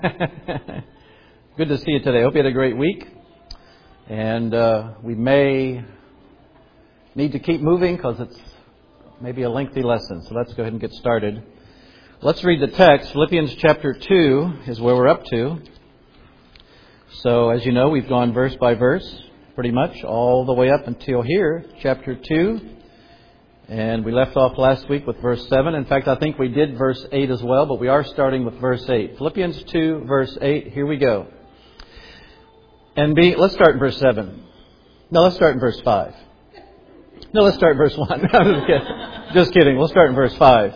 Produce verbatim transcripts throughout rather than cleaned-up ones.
Good to see you today. Hope you had a great week. And uh, we may need to keep moving because it's maybe a lengthy lesson. So let's go ahead and get started. Let's read the text. Philippians chapter two is where we're up to. So as you know, we've gone verse by verse pretty much all the way up until here, chapter two. And we left off last week with verse seven. In fact, I think we did verse eight as well, but we are starting with verse eight. Philippians two, verse eight. Here we go. And be, let's start in verse seven. No, let's start in verse five. No, let's start in verse one. Just kidding. Just kidding. We'll start in verse five.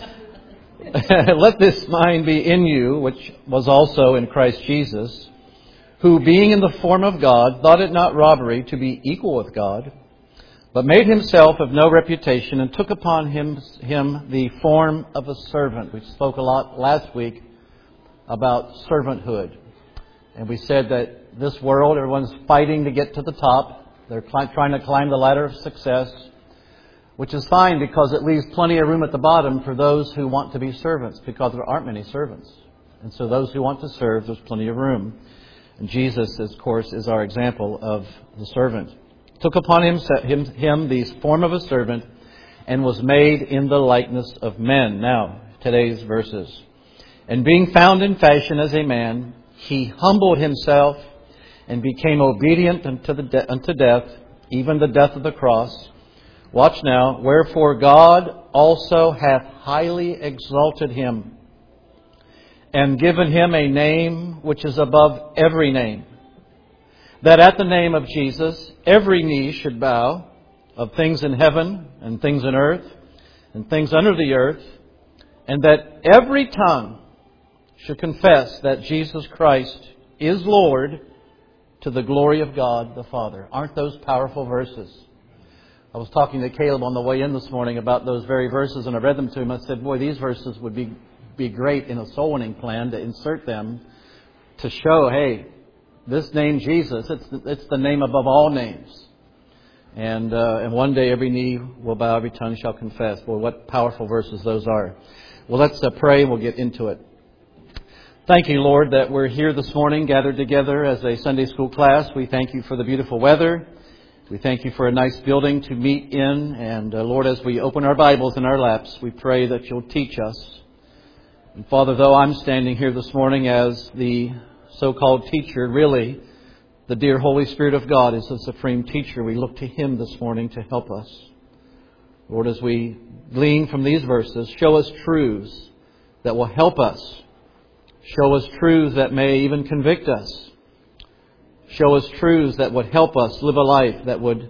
Let this mind be in you, which was also in Christ Jesus, who being in the form of God, thought it not robbery to be equal with God, but made himself of no reputation, and took upon him, him the form of a servant. We spoke a lot last week about servanthood. And we said that this world, everyone's fighting to get to the top. They're cl- trying to climb the ladder of success, which is fine because it leaves plenty of room at the bottom for those who want to be servants, because there aren't many servants. And so those who want to serve, there's plenty of room. And Jesus, of course, is our example of the servant. Took upon him, him, him the form of a servant, and was made in the likeness of men. Now, today's verses. And being found in fashion as a man, he humbled himself and became obedient unto, the de- unto death, even the death of the cross. Watch now. Wherefore God also hath highly exalted him, and given him a name which is above every name, that at the name of Jesus every knee should bow, of things in heaven and things in earth and things under the earth, and that every tongue should confess that Jesus Christ is Lord, to the glory of God the Father. Aren't those powerful verses? I was talking to Caleb on the way in this morning about those very verses, and I read them to him. I said, boy, these verses would be, be great in a soul winning plan to insert them to show, hey, this name Jesus, it's the, it's the name above all names. And uh, and one day every knee will bow, every tongue shall confess. Boy, what powerful verses those are. Well, let's uh, pray and we'll get into it. Thank you, Lord, that we're here this morning gathered together as a Sunday school class. We thank you for the beautiful weather. We thank you for a nice building to meet in. And uh, Lord, as we open our Bibles in our laps, we pray that you'll teach us. And Father, though I'm standing here this morning as the so-called teacher, really, the dear Holy Spirit of God is the supreme teacher. We look to Him this morning to help us. Lord, as we glean from these verses, show us truths that will help us. Show us truths that may even convict us. Show us truths that would help us live a life that would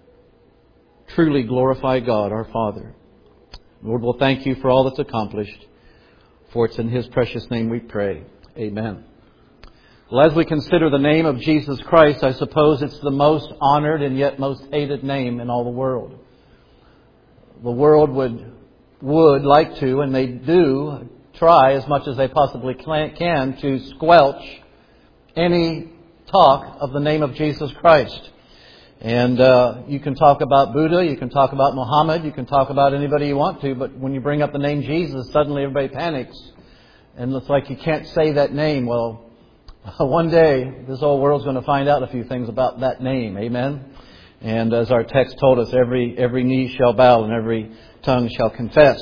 truly glorify God, our Father. Lord, we'll thank you for all that's accomplished. For it's in His precious name we pray. Amen. Well, as we consider the name of Jesus Christ, I suppose it's the most honored and yet most hated name in all the world. The world would would like to, and they do, try as much as they possibly can to squelch any talk of the name of Jesus Christ. And uh, you can talk about Buddha, you can talk about Muhammad, you can talk about anybody you want to, but when you bring up the name Jesus, suddenly everybody panics. And it's like you can't say that name. Well, one day this whole world's going to find out a few things about that name. Amen? And as our text told us, every every knee shall bow and every tongue shall confess.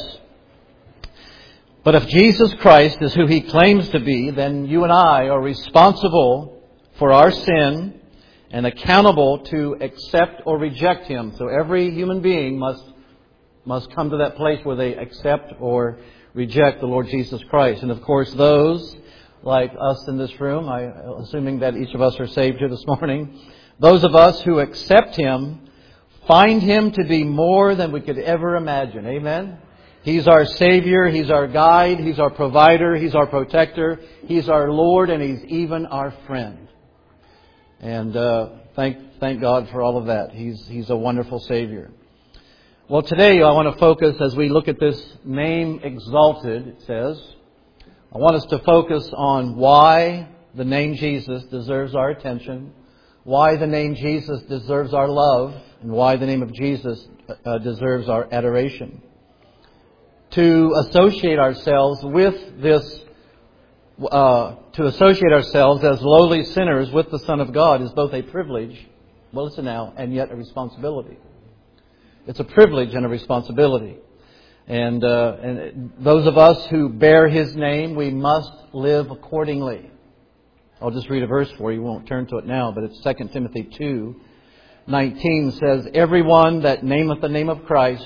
But if Jesus Christ is who He claims to be, then you and I are responsible for our sin and accountable to accept or reject Him. So every human being must must come to that place where they accept or reject the Lord Jesus Christ. And of course, those like us in this room, I, assuming that each of us are saved here this morning, those of us who accept Him find Him to be more than we could ever imagine. Amen? He's our Savior, He's our guide, He's our provider, He's our protector, He's our Lord, and He's even our friend. And uh, thank thank God for all of that. He's He's a wonderful Savior. Well, today I want to focus, as we look at this name exalted, it says, I want us to focus on why the name Jesus deserves our attention, why the name Jesus deserves our love, and why the name of Jesus uh, deserves our adoration. To associate ourselves with this uh, to associate ourselves as lowly sinners with the Son of God is both a privilege, well, listen now, and yet a responsibility. It's a privilege and a responsibility. And, uh, and those of us who bear His name, we must live accordingly. I'll just read a verse for you. We won't turn to it now, but it's Second Timothy two nineteen says, "Everyone that nameth the name of Christ,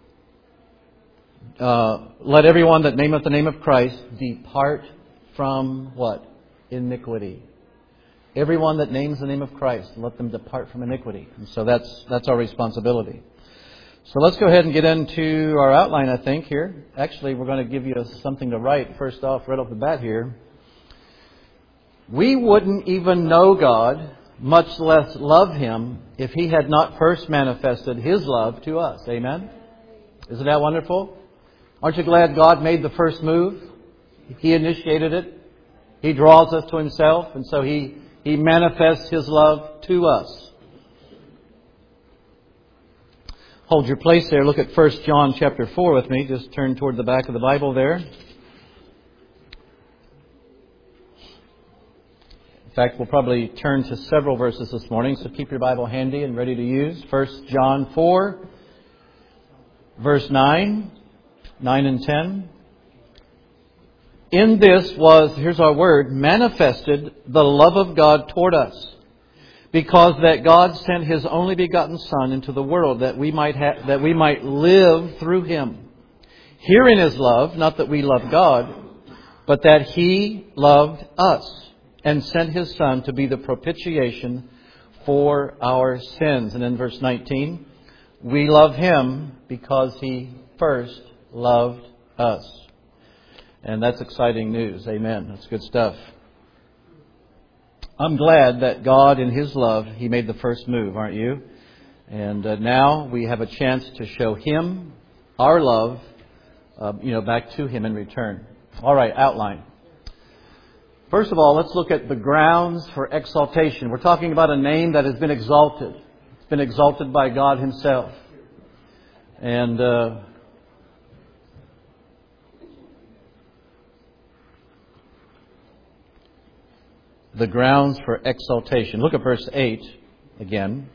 uh, let everyone that nameth the name of Christ depart from" what? Iniquity. Everyone that names the name of Christ, let them depart from iniquity. And so that's that's our responsibility. So let's go ahead and get into our outline, I think, here. Actually, we're going to give you something to write first off, right off the bat here. We wouldn't even know God, much less love Him, if He had not first manifested His love to us. Amen? Isn't that wonderful? Aren't you glad God made the first move? He initiated it. He draws us to Himself, and so He, he manifests His love to us. Hold your place there. Look at First John chapter four with me. Just turn toward the back of the Bible there. In fact, we'll probably turn to several verses this morning, so keep your Bible handy and ready to use. First John four, verse nine, nine and ten. In this was, here's our word, manifested the love of God toward us, because that God sent His only begotten Son into the world that we might ha- that we might live through Him. Herein is love, not that we love God, but that He loved us and sent His Son to be the propitiation for our sins. And in verse nineteen, we love Him because He first loved us. And that's exciting news. Amen. That's good stuff. I'm glad that God, in His love, He made the first move, aren't you? And uh, now we have a chance to show Him our love, uh, you know, back to Him in return. All right, outline. First of all, let's look at the grounds for exaltation. We're talking about a name that has been exalted. It's been exalted by God Himself. And Uh, the grounds for exaltation. Look at verse eight again.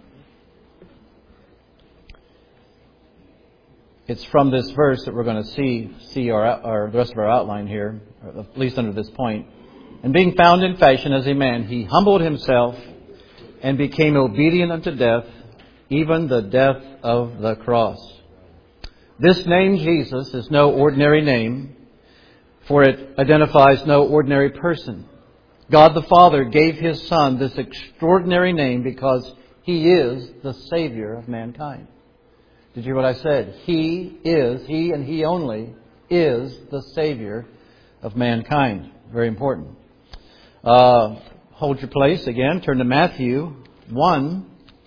It's from this verse that we're going to see see our, our the rest of our outline here, or at least under this point. And being found in fashion as a man, He humbled Himself and became obedient unto death, even the death of the cross. This name Jesus is no ordinary name, for it identifies no ordinary person. God the Father gave His Son this extraordinary name because He is the Savior of mankind. Did you hear what I said? He is, He and He only, is the Savior of mankind. Very important. Uh, hold your place again. Turn to Matthew one.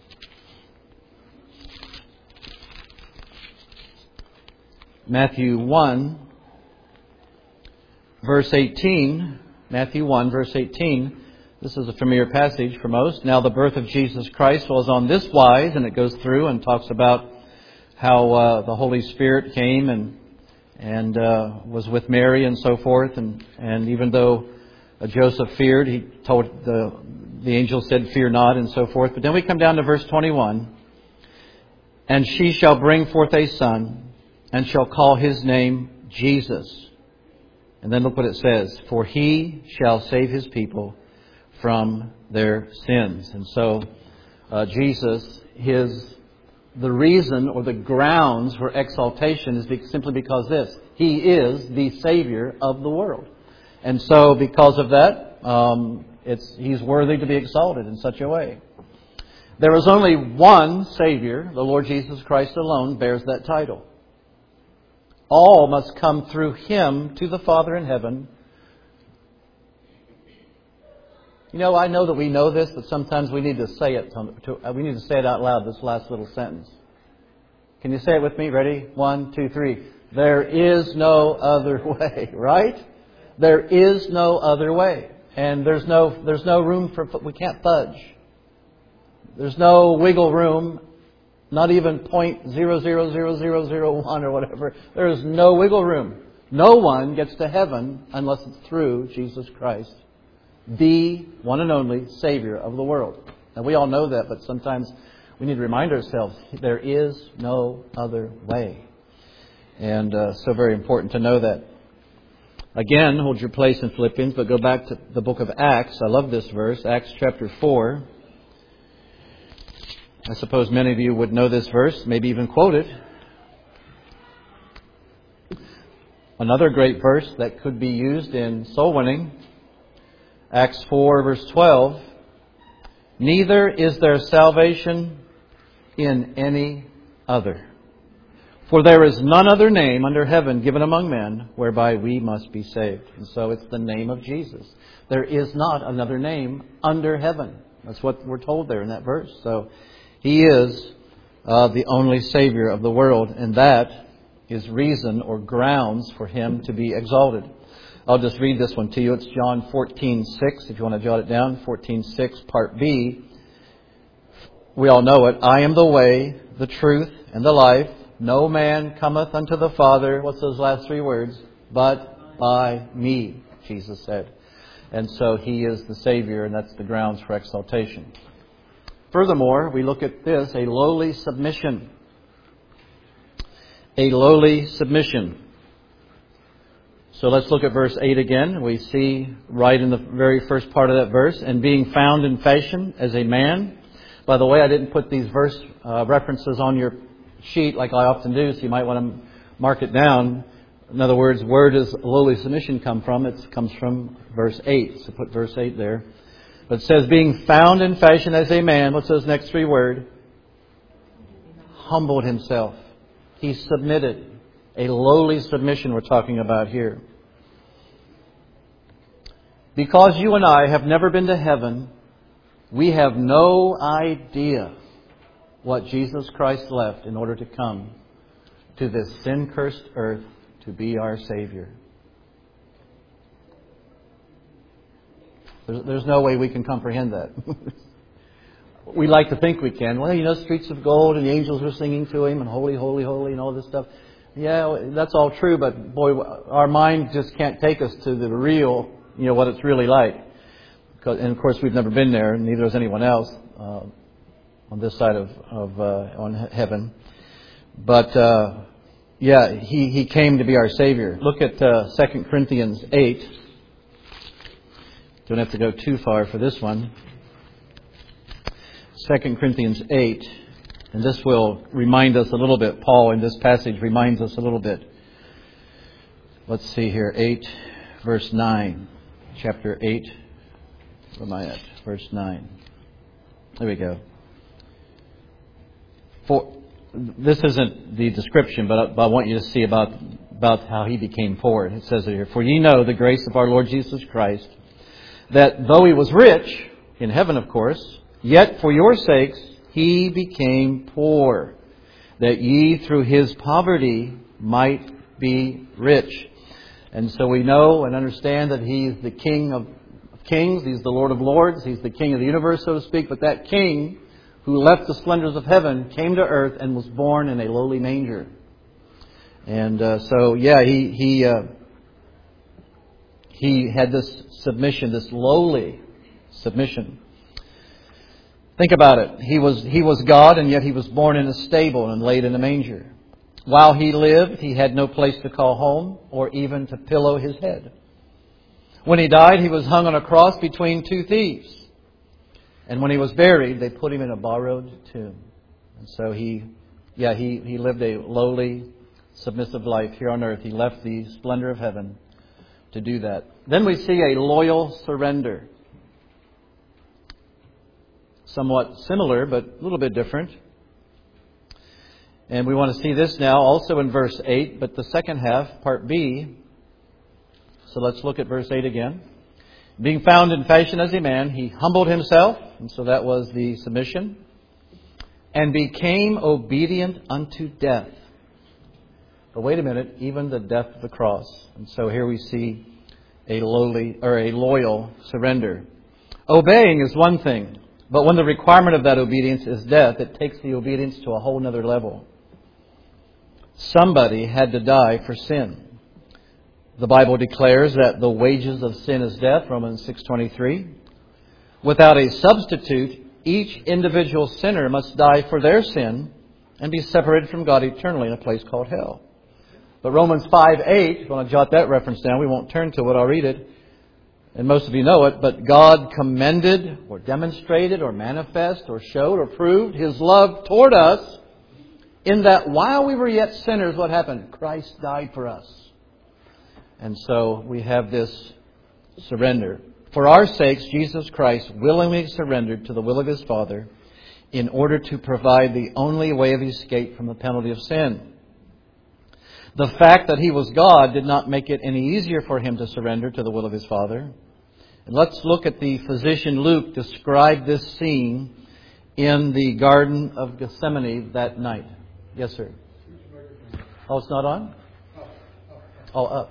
Matthew one, verse eighteen. Matthew one, verse eighteen. This is a familiar passage for most. Now the birth of Jesus Christ was on this wise, and it goes through and talks about how uh, the Holy Spirit came and and uh, was with Mary and so forth. And, and even though uh, Joseph feared, he told the the angel said, "Fear not," and so forth. But then we come down to verse twenty-one. And she shall bring forth a son, and shall call his name Jesus. And then look what it says. For He shall save His people from their sins. And so uh, Jesus, his the reason or the grounds for exaltation is be- simply because this. He is the Savior of the world. And so because of that, um, it's He's worthy to be exalted in such a way. There is only one Savior. The Lord Jesus Christ alone bears that title. All must come through Him to the Father in heaven. You know, I know that we know this, but sometimes we need to say it. To, we need to say it out loud, this last little sentence. Can you say it with me? Ready? One, two, three. There is no other way, right? There is no other way. And there's no, there's no room for, we can't fudge. There's no wiggle room. Not even point zero zero zero zero zero one or whatever. There is no wiggle room. No one gets to heaven unless it's through Jesus Christ the one and only Savior of the world. And we all know that, but sometimes we need to remind ourselves there is no other way. And uh, so very important to know that. Again, hold your place in Philippians, but go back to the book of Acts. I love this verse, Acts chapter four. I suppose many of you would know this verse, maybe even quote it. Another great verse that could be used in soul winning. Acts four verse twelve. Neither is there salvation in any other. For there is none other name under heaven given among men whereby we must be saved. And so it's the name of Jesus. There is not another name under heaven. That's what we're told there in that verse. So He is uh, the only Savior of the world. And that is reason or grounds for Him to be exalted. I'll just read this one to you. It's John fourteen six, if you want to jot it down. fourteen six, part B. We all know it. I am the way, the truth, and the life. No man cometh unto the Father, what's those last three words? But by me, Jesus said. And so He is the Savior, and that's the grounds for exaltation. Furthermore, we look at this, a lowly submission. A lowly submission. So let's look at verse eight again. We see right in the very first part of that verse, and being found in fashion as a man. By the way, I didn't put these verse uh, references on your sheet like I often do, so you might want to mark it down. In other words, where does lowly submission come from? It comes from verse eight. So put verse eight there. But it says, being found in fashion as a man. What's those next three words? Humbled Himself. He submitted. A lowly submission we're talking about here. Because you and I have never been to heaven, we have no idea what Jesus Christ left in order to come to this sin-cursed earth to be our Savior. There's, there's no way we can comprehend that. We like to think we can. Well, you know, streets of gold and the angels were singing to Him and holy, holy, holy and all this stuff. Yeah, that's all true, but boy, our mind just can't take us to the real, you know, what it's really like. And of course, we've never been there, and neither has anyone else uh, on this side of, of uh, on heaven. But uh, yeah, he he came to be our Savior. Look at uh, Second Corinthians eight. Don't have to go too far for this one. Second Corinthians eight. And this will remind us a little bit. Paul in this passage reminds us a little bit. Let's see here. eight, verse nine. Chapter eight. Where am I at? Verse nine. There we go. For this isn't the description, but I, but I want you to see about, about how He became poor. It says it here. For ye know the grace of our Lord Jesus Christ, that though He was rich, in heaven of course, yet for your sakes He became poor, that ye through His poverty might be rich. And so we know and understand that He is the King of kings. He's the Lord of lords. He's the King of the universe, so to speak. But that King who left the splendors of heaven came to earth and was born in a lowly manger. And uh, so, yeah, He he uh, He had this submission, this lowly submission. Think about it. He was He was God, and yet He was born in a stable and laid in a manger. While He lived, He had no place to call home or even to pillow His head. When He died, He was hung on a cross between two thieves. And when He was buried, they put Him in a borrowed tomb. And so He, yeah, He, he lived a lowly, submissive life here on earth. He left the splendor of heaven to do that. Then we see a loyal surrender. Somewhat similar, but a little bit different. And we want to see this now also in verse eight, but the second half, part B. So let's look at verse eight again. Being found in fashion as a man, He humbled Himself, and so that was the submission, and became obedient unto death. But wait a minute, even the death of the cross. And so here we see a lowly or a loyal surrender. Obeying is one thing. But when the requirement of that obedience is death, it takes the obedience to a whole nother level. Somebody had to die for sin. The Bible declares that the wages of sin is death, Romans six twenty-three. Without a substitute, each individual sinner must die for their sin and be separated from God eternally in a place called hell. But Romans five eight, if you want to jot that reference down, we won't turn to it, I'll read it. And most of you know it, but God commended or demonstrated or manifest or showed or proved His love toward us in that while we were yet sinners, what happened? Christ died for us. And so we have this surrender. For our sakes, Jesus Christ willingly surrendered to the will of His Father in order to provide the only way of escape from the penalty of sin. The fact that He was God did not make it any easier for Him to surrender to the will of His Father. And let's look at the physician Luke describe this scene in the Garden of Gethsemane that night. Yes, sir. Oh, it's not on? Oh, up.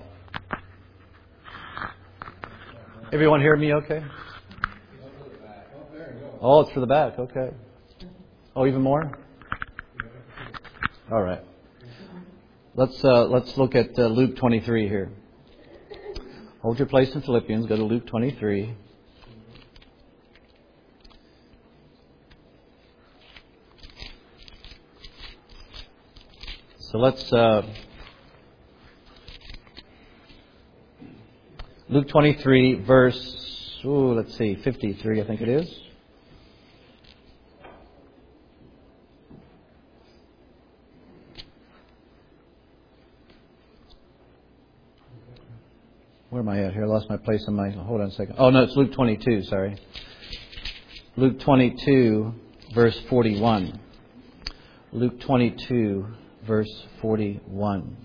Everyone hear me okay? Oh, it's for the back. Okay. Oh, even more? All right. Let's uh, let's look at uh, Luke twenty-three here. Hold your place in Philippians. Go to Luke twenty-three. So let's uh, Luke twenty-three, verse. Ooh, let's see, fifty-three. I think it is. Where am I at here? I lost my place in my... Hold on a second. Oh, no, it's Luke twenty-two, sorry. Luke twenty-two, verse forty-one. Luke twenty-two, verse forty-one.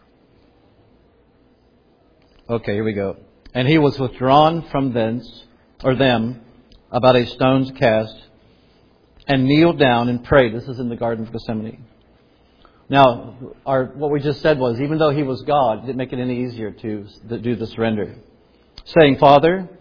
Okay, here we go. And He was withdrawn from thence, or them, about a stone's cast, and kneeled down and prayed. This is in the Garden of Gethsemane. Now, our, what we just said was, even though He was God, it didn't make it any easier to, to do the surrender. Saying, Father,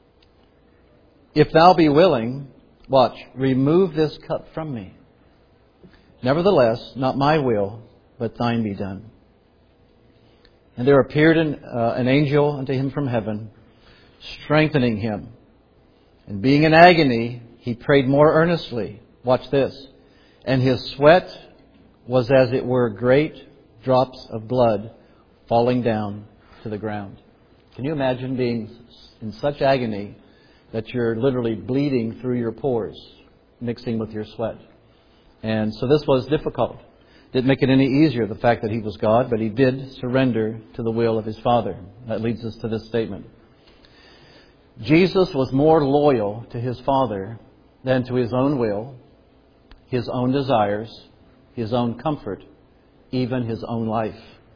if Thou be willing, watch, remove this cup from me. Nevertheless, not my will, but Thine be done. And there appeared an, uh, an angel unto him from heaven, strengthening him. And being in agony, he prayed more earnestly. Watch this. And his sweat was as it were great drops of blood falling down to the ground. Can you imagine being in such agony that you're literally bleeding through your pores, mixing with your sweat? And so this was difficult. Didn't make it any easier, the fact that He was God, but He did surrender to the will of His Father. That leads us to this statement. Jesus was more loyal to His Father than to His own will, His own desires, His own comfort, even His own life.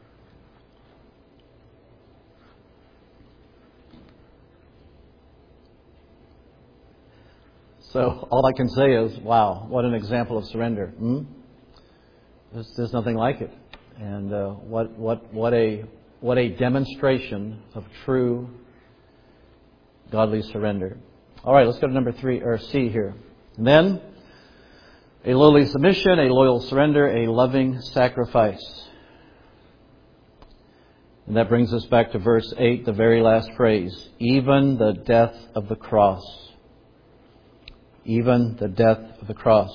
So all I can say is, wow, what an example of surrender. Hmm? There's, there's nothing like it. And uh, what what what a what a demonstration of true godly surrender. All right, let's go to number three or C here. And then a lowly submission, a loyal surrender, a loving sacrifice. And that brings us back to verse eight, the very last phrase. Even the death of the cross. Even the death of the cross.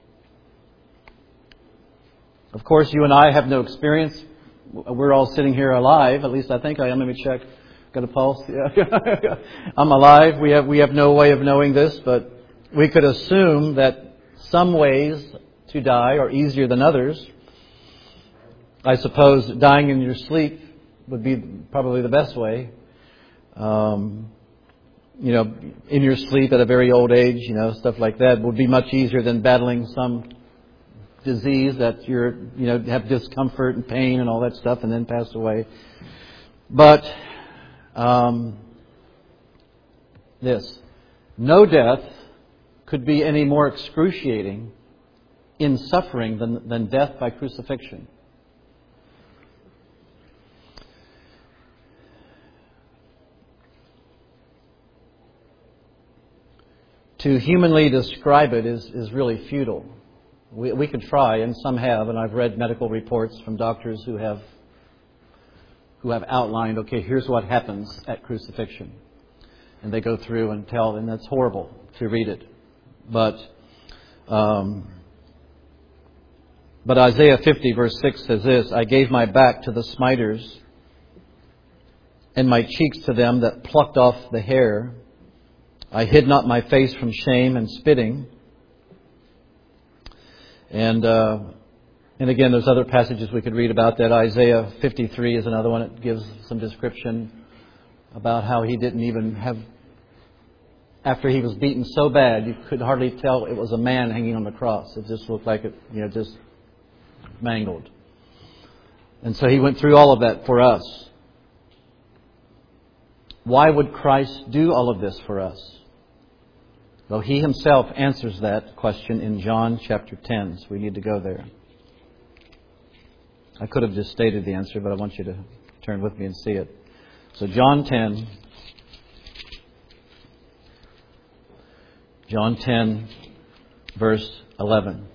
Of course, you and I have no experience. We're all sitting here alive. At least I think I am. Let me check. Got a pulse? Yeah. I'm alive. We have we have no way of knowing this, but we could assume that some ways to die are easier than others. I suppose dying in your sleep would be probably the best way. Um, you know, in your sleep at a very old age, you know, stuff like that would be much easier than battling some disease that you're, you know, have discomfort and pain and all that stuff and then pass away. But um, this, no death could be any more excruciating in suffering than, than death by crucifixion. To humanly describe it is, is really futile. We, we could try, and some have, and I've read medical reports from doctors who have who have outlined, okay, here's what happens at crucifixion. And they go through and tell, and that's horrible to read it. But um, but Isaiah fifty verse six says this, I gave my back to the smiters and my cheeks to them that plucked off the hair. I hid not my face from shame and spitting. And uh, and again, there's other passages we could read about that. Isaiah fifty-three is another one. It gives some description about how he didn't even have, after he was beaten so bad, you could hardly tell it was a man hanging on the cross. It just looked like it, you know, just mangled. And so he went through all of that for us. Why would Christ do all of this for us? Well, he himself answers that question in John chapter ten, so we need to go there. I could have just stated the answer, but I want you to turn with me and see it. So John ten, John ten, verse eleven.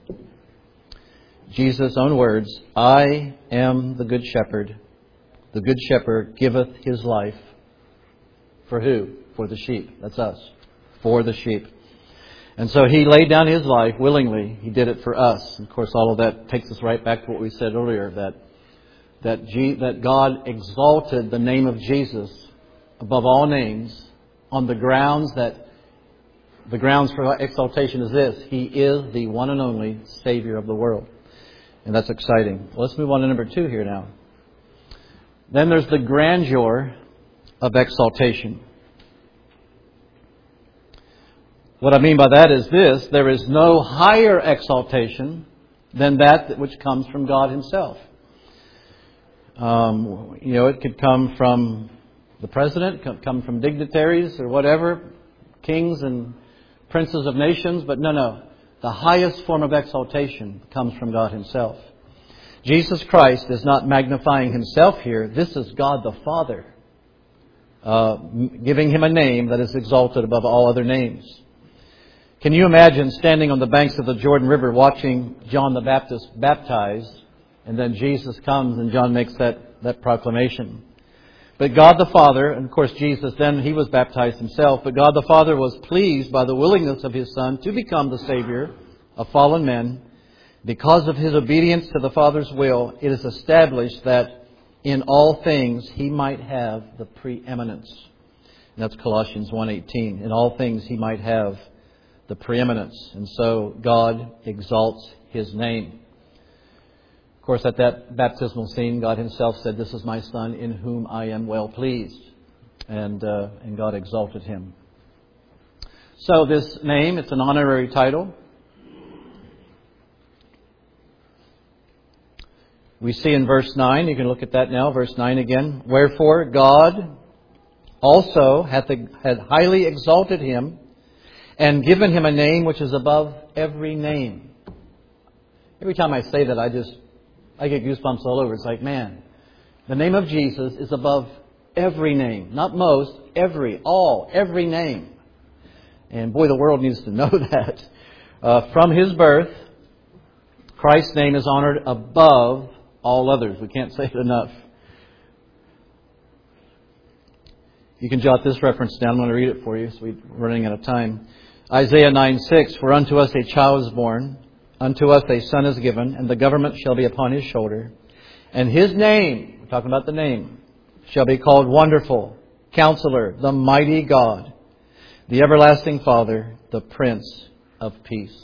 Jesus' own words, I am the good shepherd. The good shepherd giveth his life. For who? For the sheep. That's us. For the sheep. And so he laid down his life willingly. He did it for us. And of course, all of that takes us right back to what we said earlier, that that, G, that God exalted the name of Jesus above all names on the grounds that the grounds for exaltation is this. He is the one and only Savior of the world. And that's exciting. Well, let's move on to number two here now. Then there's the grandeur of exaltation. What I mean by that is this. There is no higher exaltation than that which comes from God Himself. Um, you know, it could come from the president, could come from dignitaries or whatever, kings and princes of nations, but no, no. The highest form of exaltation comes from God Himself. Jesus Christ is not magnifying Himself here. This is God the Father, uh, giving Him a name that is exalted above all other names. Can you imagine standing on the banks of the Jordan River watching John the Baptist baptize, and then Jesus comes and John makes that, that proclamation? But God the Father, and of course Jesus then, He was baptized Himself, but God the Father was pleased by the willingness of His Son to become the Savior of fallen men. Because of His obedience to the Father's will, it is established that in all things He might have the preeminence. And that's Colossians one eighteen. In all things He might have the preeminence. And so God exalts His name. Of course, at that baptismal scene, God Himself said, "This is my Son in whom I am well pleased." And, uh, and God exalted Him. So this name, it's an honorary title. We see in verse nine, you can look at that now, verse nine again. Wherefore God also hath, hath highly exalted Him and given Him a name which is above every name. Every time I say that, I just, I get goosebumps all over. It's like, man, the name of Jesus is above every name. Not most, every, all, every name. And boy, the world needs to know that. Uh, from His birth, Christ's name is honored above all others. We can't say it enough. You can jot this reference down. I'm going to read it for you, so we're running out of time. Isaiah nine six, For unto us a child is born, unto us a son is given, and the government shall be upon His shoulder. And His name, we're talking about the name, shall be called Wonderful, Counselor, the Mighty God, the Everlasting Father, the Prince of Peace.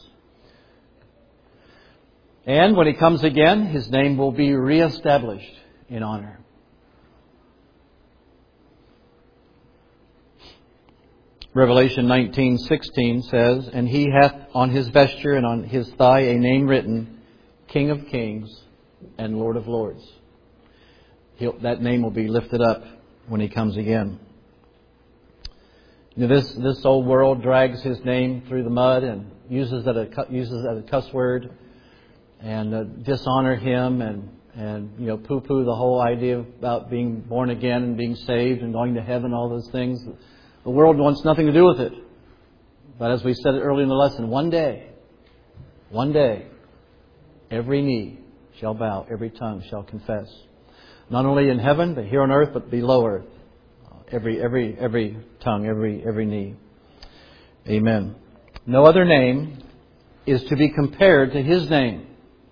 And when He comes again, His name will be reestablished in honor. Revelation nineteen sixteen says, And He hath on His vesture and on His thigh a name written, King of Kings and Lord of Lords. He'll, that name will be lifted up when He comes again. You know, this this old world drags His name through the mud and uses it a uses it as a cuss word, and uh, dishonor Him and and you know poo-poo the whole idea about being born again and being saved and going to heaven, all those things. The world wants nothing to do with it. But as we said earlier in the lesson, one day, one day, every knee shall bow, every tongue shall confess. not only in heaven, but here on earth, but below earth. Every, every, every tongue, every, every knee. Amen. No other name is to be compared to His name.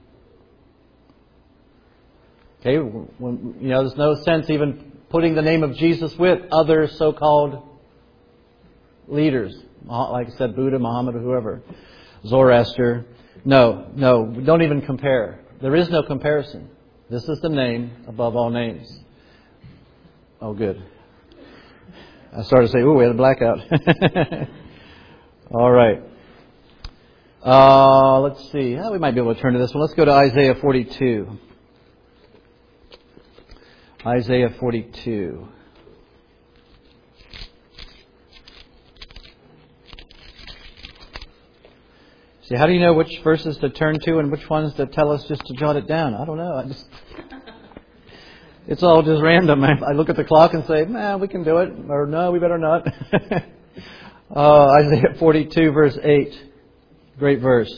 Okay, when, you know, there's no sense even putting the name of Jesus with other so-called leaders. Like I said, Buddha, Muhammad, or whoever. Zoroaster. No, no, don't even compare. There is no comparison. This is the name above all names. Oh, good. I started to say, ooh, we had a blackout. All right. Uh, let's see. Yeah, we might be able to turn to this one. Let's go to Isaiah forty-two. Isaiah forty-two. See, how do you know which verses to turn to and which ones to tell us just to jot it down? I don't know. I just It's all just random. I look at the clock and say, nah, we can do it. Or no, we better not. uh, Isaiah forty-two, verse eight. Great verse.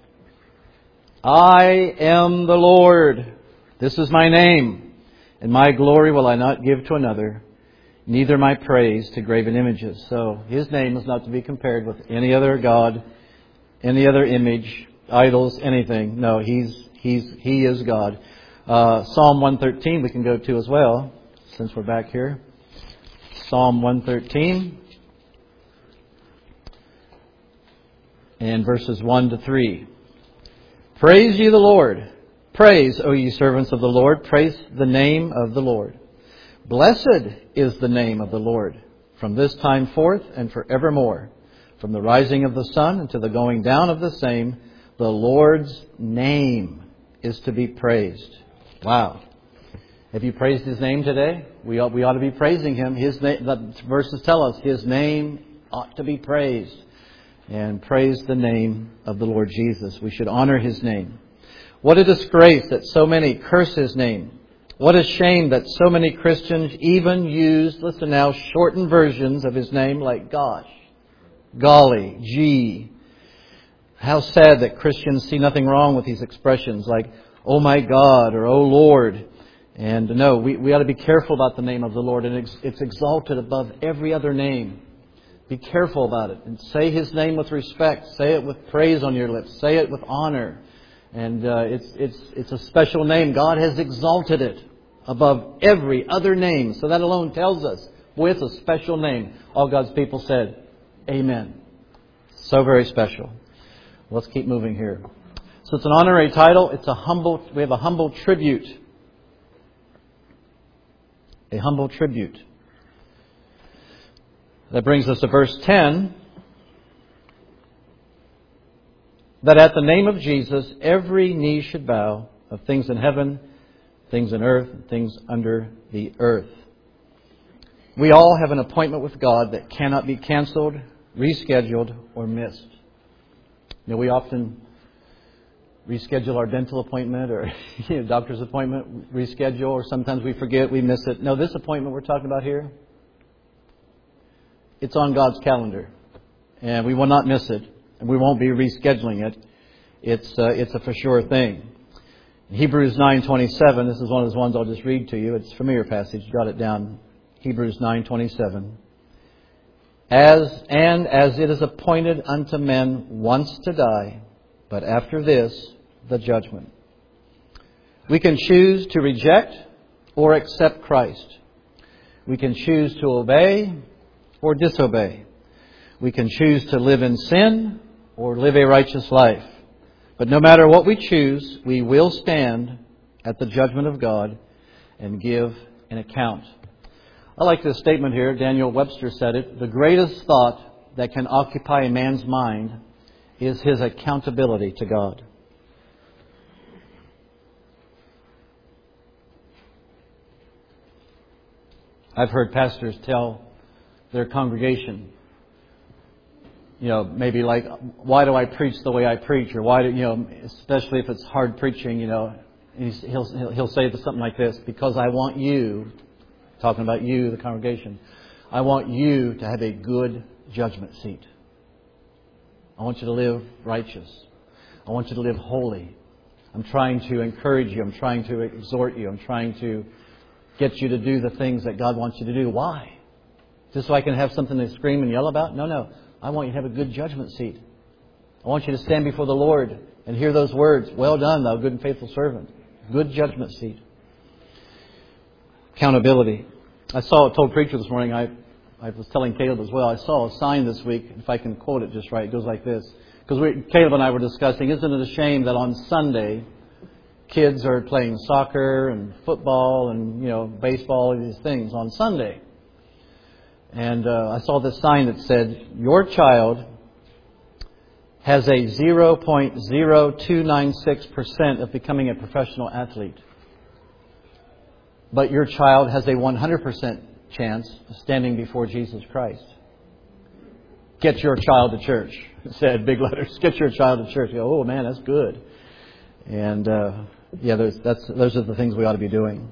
I am the Lord. This is my name. And my glory will I not give to another, neither my praise to graven images. So His name is not to be compared with any other God, any other image, idols, anything. No, He's He's He is God. Uh, Psalm one thirteen we can go to as well, since we're back here. Psalm one thirteen and verses one to three. Praise ye the Lord. Praise, O ye servants of the Lord. Praise the name of the Lord. Blessed is the name of the Lord from this time forth and forevermore. From the rising of the sun unto the going down of the same, the Lord's name is to be praised. Wow. Have you praised His name today? We ought, we ought to be praising Him. His name, the verses tell us His name ought to be praised. And praise the name of the Lord Jesus. We should honor His name. What a disgrace that so many curse His name. What a shame that so many Christians even use, listen now, shortened versions of His name like gosh, golly, gee. How sad that Christians see nothing wrong with these expressions like, oh my God, or oh Lord. And no, we, we ought to be careful about the name of the Lord. And it's, it's exalted above every other name. Be careful about it. And say His name with respect. Say it with praise on your lips. Say it with honor. And uh, it's it's it's a special name. God has exalted it above every other name. So that alone tells us, boy, it's a special name. All God's people said, amen. So very special. Let's keep moving here. So it's an honorary title. It's a humble. We have a humble tribute. A humble tribute. That brings us to verse ten. That at the name of Jesus, every knee should bow, of things in heaven, things in earth, and things under the earth. We all have an appointment with God that cannot be canceled, rescheduled, or missed. You know, we often reschedule our dental appointment or you know, doctor's appointment, reschedule, or sometimes we forget, we miss it. No, this appointment we're talking about here, it's on God's calendar, and we will not miss it. And we won't be rescheduling it. It's uh, it's a for sure thing. Hebrews nine twenty-seven. This is one of those ones I'll just read to you. It's a familiar passage. Jot it down. Hebrews nine twenty-seven. As and as it is appointed unto men once to die, but after this the judgment. We can choose to reject or accept Christ. We can choose to obey or disobey. We can choose to live in sin or live a righteous life. But no matter what we choose, we will stand at the judgment of God and give an account. I like this statement here. Daniel Webster said it. The greatest thought that can occupy a man's mind is his accountability to God. I've heard pastors tell their congregation, you know, maybe like, why do I preach the way I preach? Or why do, you know, especially if it's hard preaching, you know, he'll, he'll, he'll say something like this, because I want you, talking about you, the congregation, I want you to have a good judgment seat. I want you to live righteous. I want you to live holy. I'm trying to encourage you. I'm trying to exhort you. I'm trying to get you to do the things that God wants you to do. Why? Just so I can have something to scream and yell about? No, no. I want you to have a good judgment seat. I want you to stand before the Lord and hear those words. Well done, thou good and faithful servant. Good judgment seat. Accountability. I saw, told preacher this morning, I, I was telling Caleb as well, I saw a sign this week, if I can quote it just right, it goes like this. Because we, Caleb and I were discussing, isn't it a shame that on Sunday, kids are playing soccer and football and, you know, baseball and these things on Sunday. And uh, I saw this sign that said, your child has a zero point zero two nine six percent of becoming a professional athlete. But your child has a one hundred percent chance of standing before Jesus Christ. Get your child to church. It said, big letters, get your child to church. You go, oh man, that's good. And uh, yeah, those, that's, those are the things we ought to be doing.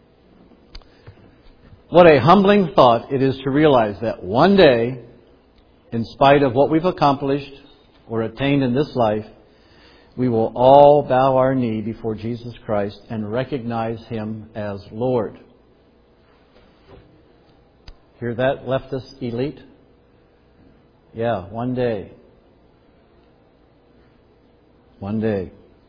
What a humbling thought it is to realize that one day, in spite of what we've accomplished or attained in this life, we will all bow our knee before Jesus Christ and recognize Him as Lord. Hear that, leftist elite? Yeah, one day. One day.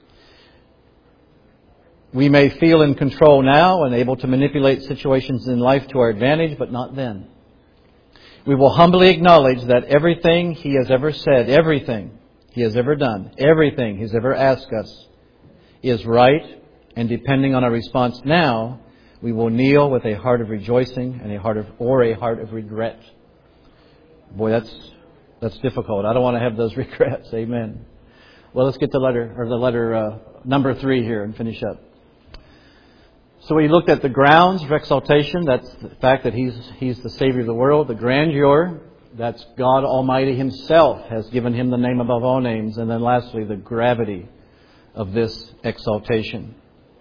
We may feel in control now and able to manipulate situations in life to our advantage, but not then. We will humbly acknowledge that everything He has ever said, everything He has ever done, everything He's ever asked us is right, and depending on our response now, we will kneel with a heart of rejoicing and a heart of or a heart of regret. Boy, that's that's difficult. I don't want to have those regrets. Amen. Well, let's get the letter or the letter uh, number three here and finish up. So we looked at the grounds for exaltation. That's the fact that He's He's the Savior of the world. The grandeur, that's God Almighty Himself has given Him the name above all names. And then lastly, the gravity of this exaltation.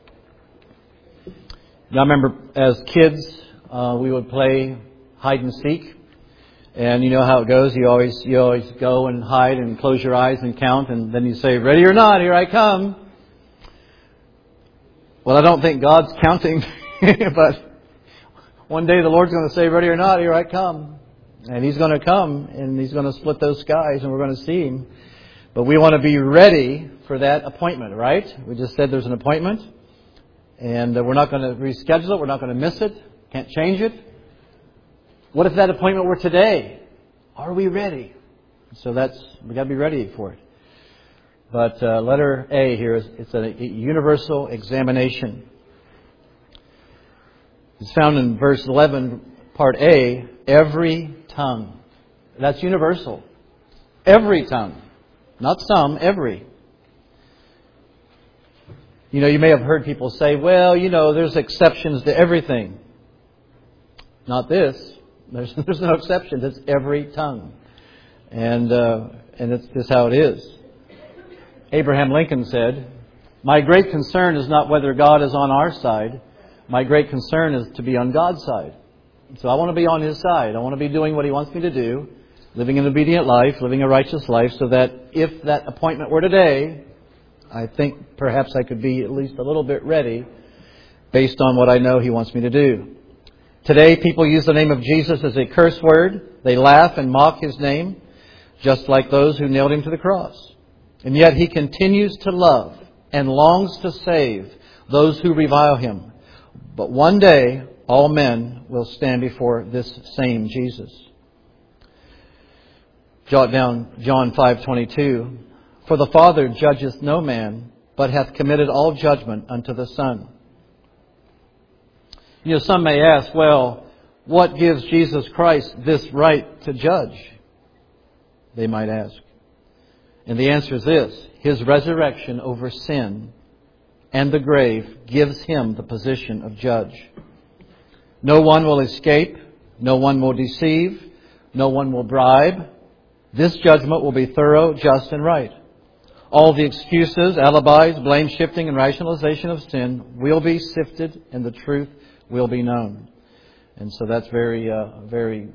Now, I remember as kids, uh, we would play hide and seek. And you know how it goes. You always you always go and hide and close your eyes and count. And then you say, ready or not, here I come. Well, I don't think God's counting. But one day the Lord's going to say, ready or not, here I come. And He's going to come and He's going to split those skies and we're going to see Him. But we want to be ready for that appointment, right? We just said there's an appointment. And we're not going to reschedule it. We're not going to miss it. Can't change it. What if that appointment were today? Are we ready? So that's, we got to be ready for it. But uh, letter A here is it's a universal examination. It's found in verse eleven, part A, every tongue. That's universal. Every tongue. Not some, every. You know, you may have heard people say, well, you know, there's exceptions to everything. Not this. There's, there's no exceptions. It's every tongue. And, uh, and it's just how it is. Abraham Lincoln said, my great concern is not whether God is on our side. My great concern is to be on God's side. So I want to be on His side. I want to be doing what He wants me to do, living an obedient life, living a righteous life, so that if that appointment were today, I think perhaps I could be at least a little bit ready based on what I know He wants me to do. Today, people use the name of Jesus as a curse word. They laugh and mock His name, just like those who nailed Him to the cross. And yet He continues to love and longs to save those who revile Him. But one day, all men will stand before this same Jesus. Jot down John five twenty-two. For the Father judgeth no man, but hath committed all judgment unto the Son. You know, some may ask, well, what gives Jesus Christ this right to judge? They might ask. And the answer is this. His resurrection over sin and the grave gives Him the position of judge. No one will escape. No one will deceive. No one will bribe. This judgment will be thorough, just, and right. All the excuses, alibis, blame shifting, and rationalization of sin will be sifted, and the truth will be known. And so that's very, uh, very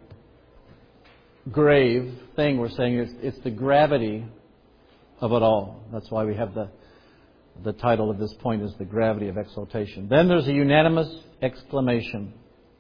grave thing we're saying. It's, it's the gravity of it all. That's why we have the The title of this point is The Gravity of Exaltation. Then there's a unanimous exclamation.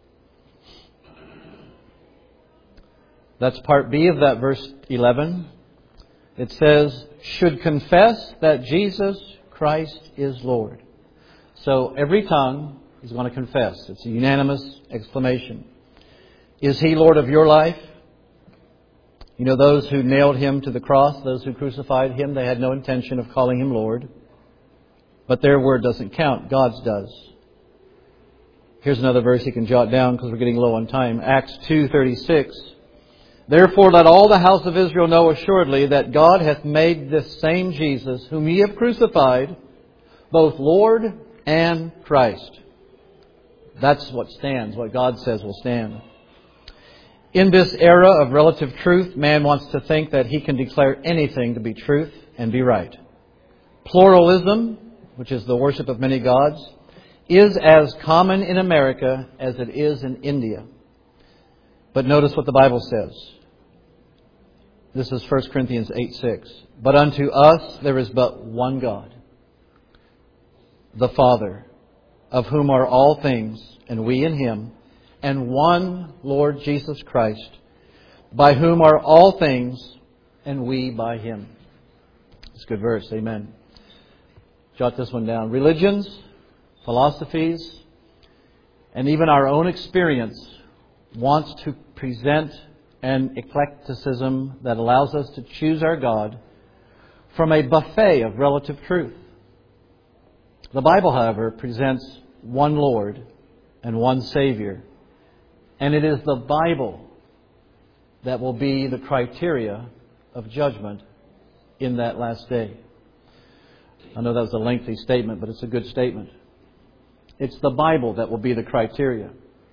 That's part B of that verse eleven. It says, should confess that Jesus Christ is Lord. So every tongue is going to confess. It's a unanimous exclamation. Is He Lord of your life? You know, those who nailed Him to the cross, those who crucified Him, they had no intention of calling Him Lord. But their word doesn't count. God's does. Here's another verse you can jot down because we're getting low on time. Acts two thirty-six. Therefore let all the house of Israel know assuredly that God hath made this same Jesus, whom ye have crucified, both Lord and Christ. That's what stands. What God says will stand. In this era of relative truth, man wants to think that he can declare anything to be truth and be right. Pluralism, which is the worship of many gods, is as common in America as it is in India. But notice what the Bible says. This is First Corinthians eight six. But unto us there is but one God, the Father, of whom are all things, and we in Him, and one Lord Jesus Christ, by whom are all things, and we by Him. It's a good verse. Amen. Jot this one down. Religions, philosophies, and even our own experience wants to present an eclecticism that allows us to choose our God from a buffet of relative truth. The Bible, however, presents one Lord and one Savior. And it is the Bible that will be the criteria of judgment in that last day. I know that was a lengthy statement, but it's a good statement. It's the Bible that will be the criteria.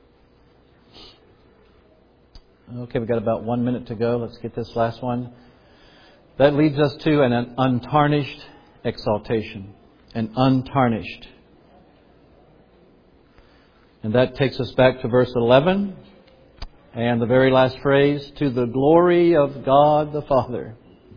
Okay, we've got about one minute to go. Let's get this last one. That leads us to an untarnished exaltation. An untarnished. And that takes us back to verse eleven. And the very last phrase, to the glory of God the Father.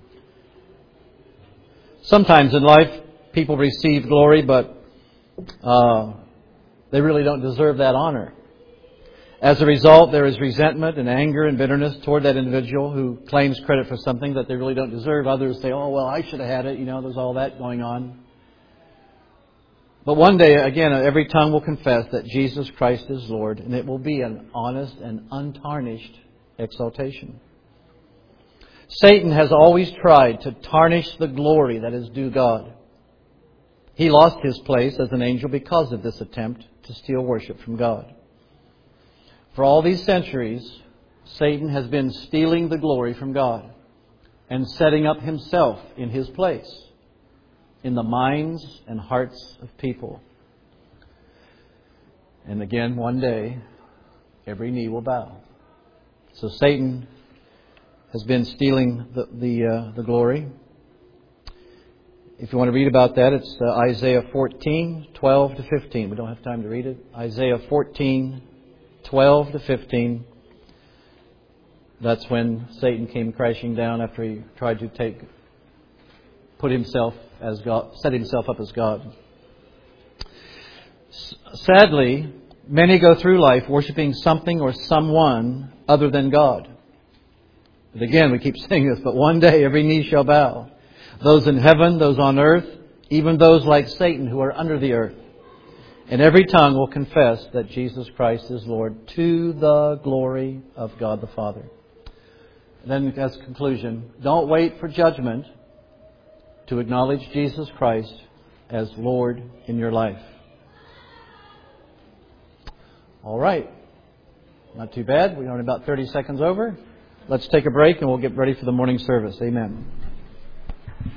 Sometimes in life, people receive glory, but uh, they really don't deserve that honor. As a result, there is resentment and anger and bitterness toward that individual who claims credit for something that they really don't deserve. Others say, oh, well, I should have had it. You know, there's all that going on. But one day, again, every tongue will confess that Jesus Christ is Lord, and it will be an honest and untarnished exaltation. Satan has always tried to tarnish the glory that is due God. He lost his place as an angel because of this attempt to steal worship from God. For all these centuries, Satan has been stealing the glory from God and setting up himself in his place in the minds and hearts of people. And again, one day, every knee will bow. So Satan has been stealing the the, uh, the glory. If you want to read about that, it's uh, Isaiah fourteen, twelve to fifteen. We don't have time to read it. Isaiah fourteen, twelve to fifteen. That's when Satan came crashing down after he tried to take, put himself as God, set himself up as God. Sadly, many go through life worshiping something or someone other than God. But again, we keep saying this, but one day every knee shall bow. Those in heaven, those on earth, even those like Satan who are under the earth. And every tongue will confess that Jesus Christ is Lord to the glory of God the Father. And then as a conclusion, don't wait for judgment to acknowledge Jesus Christ as Lord in your life. All right. Not too bad. We're only about thirty seconds over. Let's take a break and we'll get ready for the morning service. Amen.